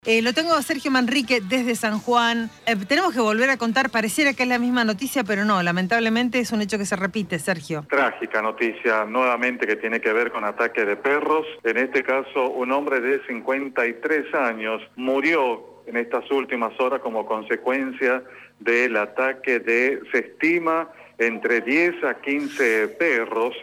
Lo tengo a Sergio Manrique desde San Juan. Tenemos que volver a contar, pareciera que es la misma noticia, pero no, lamentablemente es un hecho que se repite, Sergio. Trágica noticia, nuevamente, que tiene que ver con ataque de perros. En este caso, un hombre de 53 años murió en estas últimas horas como consecuencia del ataque se estima, entre 10 a 15 perros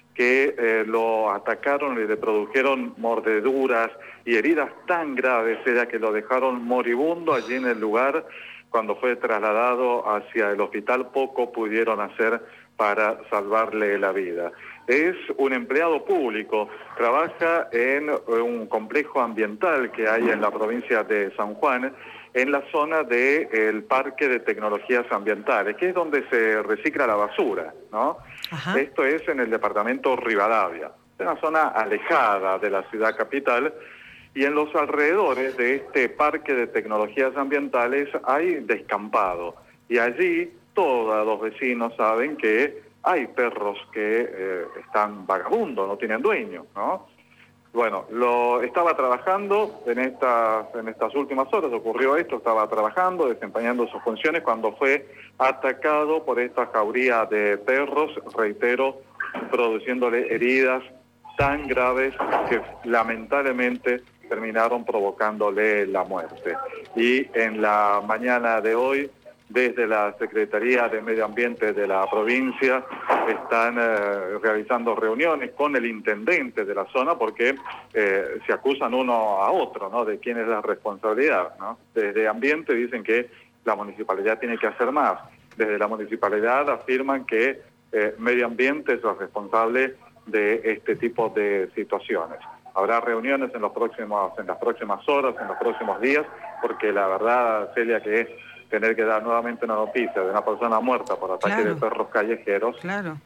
que lo atacaron y le produjeron mordeduras y heridas tan graves, era que lo dejaron moribundo allí en el lugar. Cuando fue trasladado hacia el hospital, poco pudieron hacer para salvarle la vida. Es un empleado público, trabaja en un complejo ambiental que hay en la provincia de San Juan, en la zona del Parque de Tecnologías Ambientales, que es donde se recicla la basura, ¿no? Ajá. Esto es en el departamento Rivadavia, una zona alejada de la ciudad capital, y en los alrededores de este Parque de Tecnologías Ambientales hay descampado, y allí todos los vecinos saben que hay perros que están vagabundos, no tienen dueño, ¿no? Bueno, estaba trabajando en estas últimas horas, ocurrió esto, estaba trabajando, desempeñando sus funciones, cuando fue atacado por esta jauría de perros, reitero, produciéndole heridas tan graves que lamentablemente terminaron provocándole la muerte. Y en la mañana de hoy, desde la Secretaría de Medio Ambiente de la provincia, están realizando reuniones con el intendente de la zona porque se acusan uno a otro, ¿no?, de quién es la responsabilidad, ¿no? Desde Ambiente dicen que la municipalidad tiene que hacer más. Desde la municipalidad afirman que Medio Ambiente es el responsable de este tipo de situaciones. Habrá reuniones en las próximas horas, en los próximos días, porque la verdad, Celia, que es tener que dar nuevamente una noticia de una persona muerta por ataque de perros callejeros,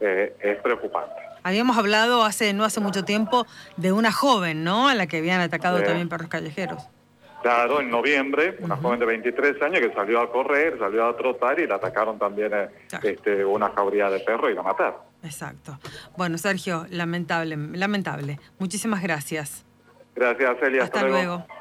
es preocupante. Habíamos hablado no hace mucho tiempo de una joven, ¿no?, a la que habían atacado también perros callejeros. Claro, en noviembre, una joven de 23 años que salió a correr, salió a trotar y la atacaron también una jauría de perros y la mataron. Exacto. Bueno, Sergio, lamentable. Muchísimas gracias. Gracias, Celia. Hasta luego.